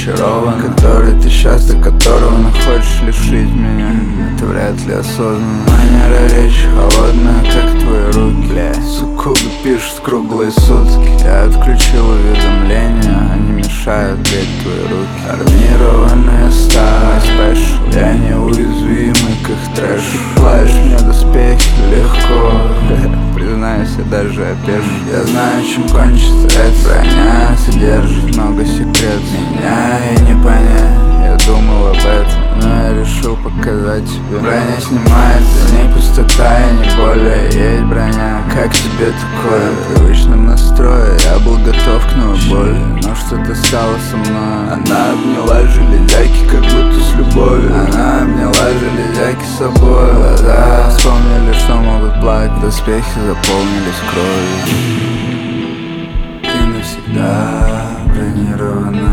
очарован, который ты часто, которого хочешь лишить меня. Это вряд ли осознанно. Манера речи холодная, как твои руки. Суккубы пишут круглые сутки. Я отключил уведомления, они мешают лечь твои руки. Армированные стали спешл, я неуязвимый к их трэшу. Плаешь мне доспехи легко, признаюсь, я даже опешу. Я знаю, чем кончится эта броня, содержит много секретов. Меня и не понять, я думал об этом, но я решил показать тебе. Броня снимается, в ней пустота и не более есть броня. Как тебе такое? В привычном настрое я был готов к новой боли, но что-то стало со мной. Она обняла железяки, как будто с любовью. Она обняла железяки с собой. Глаза вспомнили, что могут плакать, доспехи заполнились кровью. Ты навсегда бронирована.